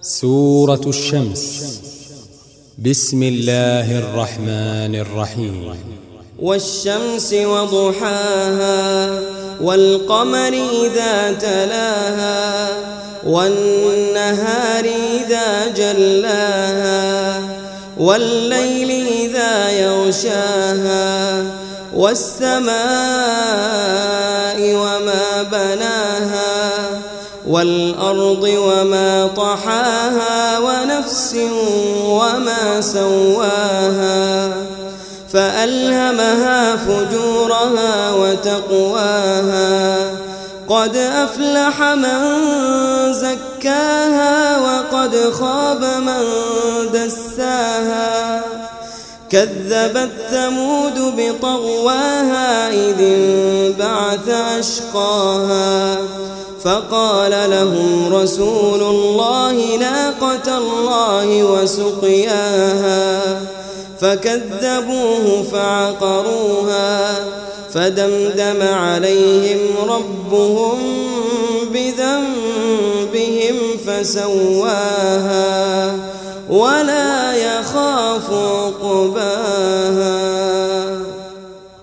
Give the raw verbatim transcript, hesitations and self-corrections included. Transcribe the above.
سورة الشمس. بسم الله الرحمن الرحيم. والشمس وضحاها والقمر إذا تلاها والنهار إذا جلاها والليل إذا يغشاها والسماء وما بناها والأرض وما طحاها ونفس وما سواها فألهمها فجورها وتقواها قد أفلح من زكاها وقد خاب من دساها كذبت ثمود بطغواها إذ انبعث أشقاها فقال لهم رسول الله ناقة الله وسقياها فكذبوه فعقروها فدمدم عليهم ربهم بذنبهم فسواها ولا يخاف عقباها.